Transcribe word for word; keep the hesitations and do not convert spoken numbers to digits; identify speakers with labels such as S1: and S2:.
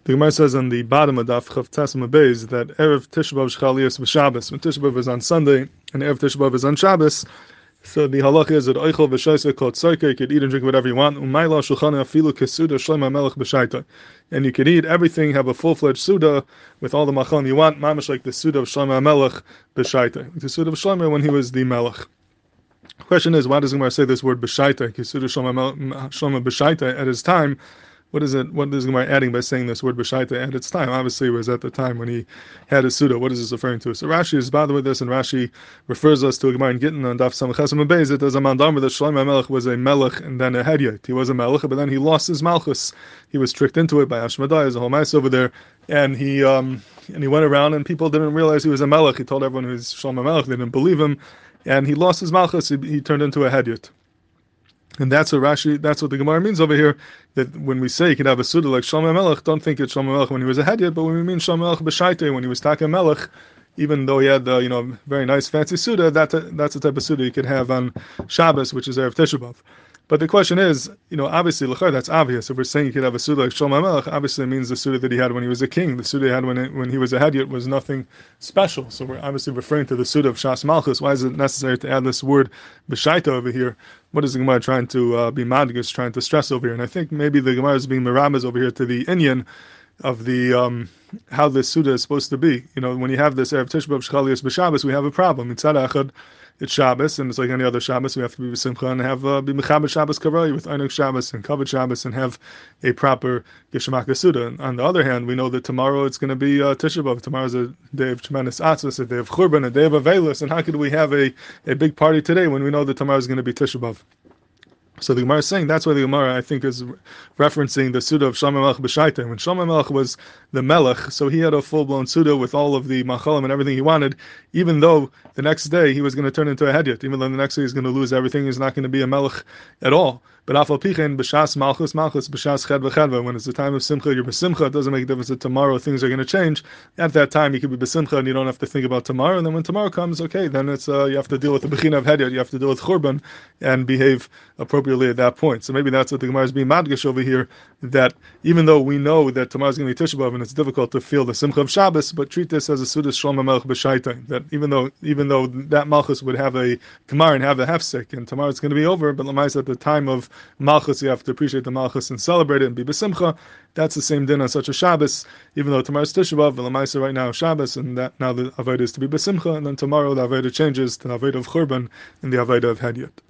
S1: The Gemara says on the bottom of Daf Chav Tzasma Beis that Erev Tisha B'Av Shchalias b'Shabbos. When Tisha B'Av is on Sunday and Erev Tisha B'Av is on Shabbos, so the halacha is that Oichel v'Shaisa called Tzorka, you could eat and drink whatever you want. Umayla Shulchana Afilu Kesuda Shlomo Melech b'Shaita, and you could eat everything, have a full-fledged Suda with all the machan you want, mamash like the Suda of Shlomo Melech b'Shaita, the Suda of Shlomo when he was the Melech. The question is, why does the Gemara say this word b'Shaita, Kesuda Shlomo b'Shaita at his time? What is it? What is the Gemara adding by saying this word b'Shaita at its time? Obviously, it was at the time when he had his Suda. What is this referring to? So Rashi is bothered with this, and Rashi refers us to a Gemara in Gittin on Daf Samach Chesam Beis. It does a mandamar that Shlomo Melech was a Melech and then a Hedyot. He was a Melech, but then he lost his Malchus. He was tricked into it by Ashmadai. There's a whole mice over there, and he um and he went around, and people didn't realize he was a Melech. He told everyone he was Shlomo Melech. They didn't believe him, and he lost his Malchus. He, he turned into a Hedyot. And that's what Rashi, that's what the Gemara means over here, that when we say you could have a Suda like Shlomo Melech, don't think it's Shlomo Melech when he was a Hedyot, but when we mean Shlomo Melech b'Shaita, when he was Taka Melech, even though he had, uh, you know, very nice fancy Suda, that, that's the type of Suda you could have on Shabbos, which is Erev Tisha B'Av. But the question is, you know, obviously, l'chayr, that's obvious. If we're saying you could have a Suda like Shlomo Melech, obviously it means the Suda that he had when he was a king. The Suda he had when, it, when he was a Hedyot was nothing special. So we're obviously referring to the Suda of Shas Malchus. Why is it necessary to add this word b'Shaita over here? What is the Gemara trying to uh, be madgish, trying to stress over here? And I think maybe the Gemara is being meramez over here to the Inyan of the um, how this Suda is supposed to be. You know, when you have this Erev Tisha B'Av Shchalias b'Shabbos, we have a problem. Mitzad Echad, it's Shabbos, and it's like any other Shabbos. We have to be b'simcha and have uh, be mechabed Shabbos kavroi with Einik Shabbos and kavod Shabbos and have a proper Geshemak Suda. And on the other hand, we know that tomorrow it's going to be uh, Tisha B'Av. Tomorrow's a day of tremendous atzvos, a day of churban, a day of avelus. And how could we have a, a big party today when we know that tomorrow is going to be Tisha B'Av? So the Gemara is saying that's why the Gemara, I think, is referencing the Suda of Shlomo Melech b'Shaita. When Shlomo Melech was the Melech, so he had a full-blown Suda with all of the machalim and everything he wanted, even though the next day he was going to turn into a Hedyot, even though the next day he's going to lose everything, he's not going to be a Melech at all. But Afal Pichen, B'Shas Malchus, Malchus, B'Shas Chedva Chedva, when it's the time of Simcha, you're B'Simcha, it doesn't make a difference that tomorrow things are going to change. At that time, you could be B'Simcha and you don't have to think about tomorrow, and then when tomorrow comes, okay, then it's uh, you have to deal with the Bechina of Hedyot, you have to deal with Churban, and behave appropriately at that point. So maybe that's what the Gemara is being madgish over here, that even though we know that tomorrow is going to be Tisha B'Av and it's difficult to feel the Simcha of Shabbos, but treat this as a Suda Shlomo Melech b'Shaita, that even though even though that Malchus would have a Gemara and have a hefsek, and tomorrow it's going to be over, but Lamais at the time of Malchus, you have to appreciate the Malchus and celebrate it and be b'Simcha. That's the same din on such a Shabbos, even though tomorrow's Tisha B'Av, but Lamais right now is Shabbos, and that now the Avodah is to be b'Simcha, and then tomorrow the Avodah changes to the Avodah of Churban and the Avodah of Hedyot.